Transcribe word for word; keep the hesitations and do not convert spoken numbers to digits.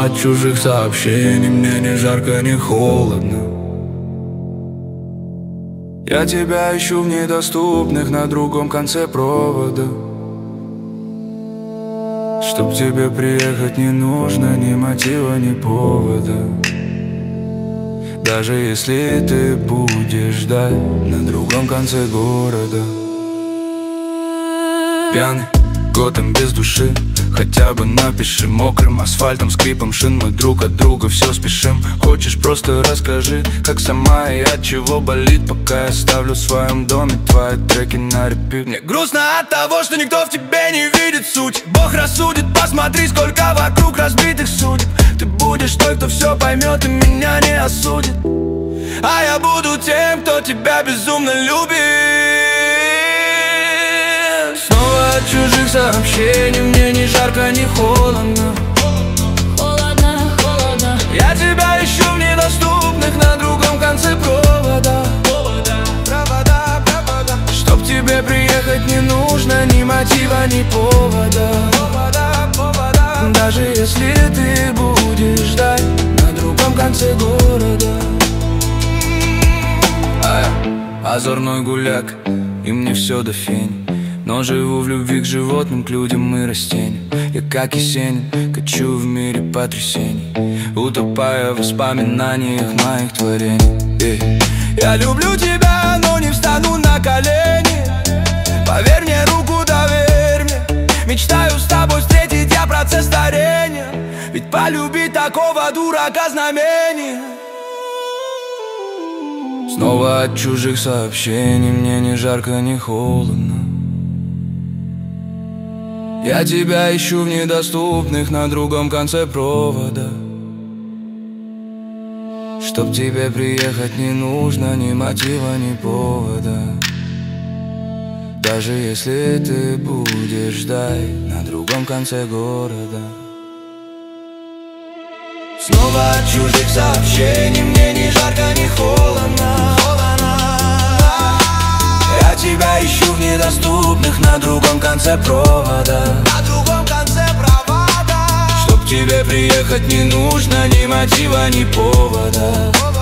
от чужих сообщений, мне ни жарко, ни холодно. Я тебя ищу в недоступных на другом конце провода. Чтоб тебе приехать не нужно ни мотива, ни повода. Даже если ты будешь ждать на другом конце города. Пьяный, годом без души, хотя бы напиши. Мокрым асфальтом, скрипом шин, мы друг от друга все спешим. Хочешь, просто расскажи, как сама и от чего болит, пока я ставлю в своем доме твои треки на репит. Мне грустно от того, что никто в тебе не видит суть. Бог рассудит, посмотри, сколько вокруг разбитых судеб. Ты будешь той, кто все поймет и меня не осудит. А я буду тем, кто тебя безумно любит. Снова от чужих сообщений, мне ни жарко, ни холодно. Холодно, холодно. Я тебя ищу в недоступных на другом конце провода. Провода, провода. Чтоб тебе приехать не нужно ни мотива, ни повода. Повода, повода. Даже если ты будешь ждать на другом конце города. А я озорной гуляк, и мне все до фени. Но живу в любви к животным, к людям и растениям. Я как Есенин, качу в мире потрясений, утопая в воспоминаниях моих творений. yeah. Я люблю тебя, но не встану на колени. Поверь мне, руку доверь мне. Мечтаю с тобой встретить я процесс старения. Ведь полюбить такого дурака знамение. Снова от чужих сообщений, мне ни жарко, ни холодно. Я тебя ищу в недоступных на другом конце провода. Чтоб тебе приехать не нужно ни мотива, ни повода. Даже если ты будешь ждать на другом конце города. Снова от чужих сообщений, мне ни жарко, ни холодно. Я тебя ищу в недоступных на другом конце провода. На другом конце провода. Чтоб тебе приехать не нужно ни мотива, ни повода.